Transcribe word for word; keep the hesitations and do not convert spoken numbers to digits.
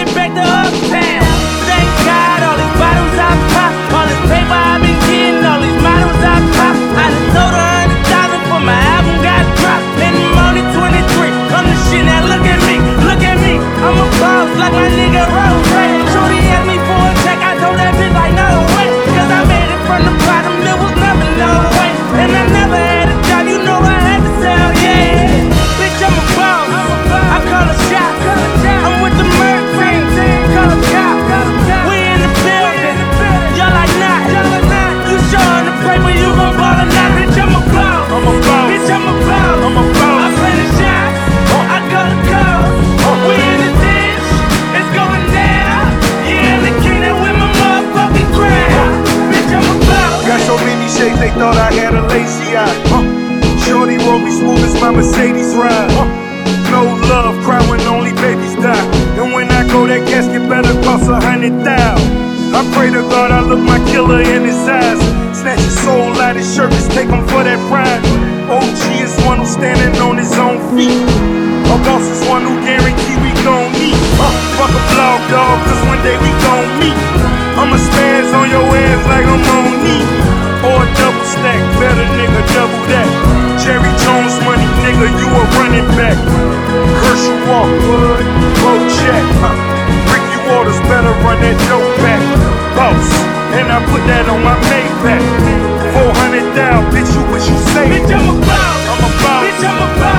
it back to uptown. Thank God, all these bottles I pop, all this paper I've been getting, all these models I pop. I done sold a hundred thousand for my album got dropped. And I'm only twenty-three, I'm the shit, now look at me, look at me. I'm a boss like my nigga Rose. Shorty asked me for a check, I told that bitch like no way. Cause I made it from the bottom, there was never no way. And I never had a job, you know I had to sell, yeah. Bitch, I'm a boss, I call a shot. I'm with the Merc team, call a cop. We in the building, y'all like not. You showin' the paper, you gon' ball or not. Bitch, I'm a boss, I'm a boss. Bitch, I'm a boss, I'm a boss. I play the shots, I call the calls. We in the dish, it's going down. Yeah, in the kingdom with my motherfucking crown. Bitch, I'm a boss. Got so many shades, they thought I had a lazy eye. Huh. Shorty roll me smooth as my Mercedes ride. Huh. No love, cry when only babies die. And when I go, that casket better cost a hundred thousand. I pray to God I look my killer in his eyes. Snatch his soul out his shirt, just take him for that pride. O G is one who's standing on his own feet. A boss is one who guarantee we gon' meet. Uh, fuck a blog dog, cause one day we gon' meet. I'ma spaz on your ass like I'm on knee. Or a double stack, better nigga, double that. Jerry Jones money, nigga, you a running back. Herschel Walker, Bojack, huh? Ricky Waters better run that dope back. Boss, and I put that on my Maybach. Four hundred down, bitch, you what you say? Bitch, I'm a boss, I'm a boss. bitch, I'm a boss.